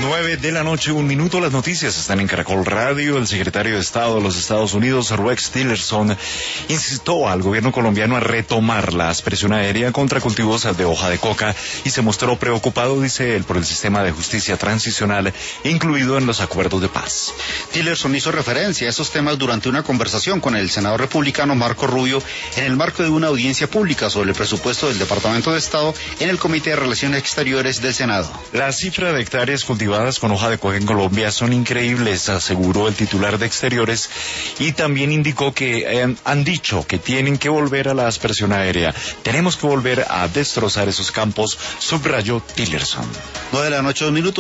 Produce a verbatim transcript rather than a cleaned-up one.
Nueve de la noche, un minuto. Las noticias están en Caracol Radio. El secretario de Estado de los Estados Unidos, Rex Tillerson, instó al gobierno colombiano a retomar la aspersión aérea contra cultivos de hoja de coca y se mostró preocupado, dice él, por el sistema de justicia transicional incluido en los acuerdos de paz. Tillerson hizo referencia a esos temas durante una conversación con el senador republicano Marco Rubio en el marco de una audiencia pública sobre el presupuesto del Departamento de Estado en el Comité de Relaciones Exteriores del Senado. La cifra de hectáreas cultivadas con hoja de coca en Colombia son increíbles, aseguró el titular de Exteriores, y también indicó que eh, han dicho que tienen que volver a la aspersión aérea. Tenemos que volver a destrozar esos campos, subrayó Tillerson. Nueve de la noche, dos minutos.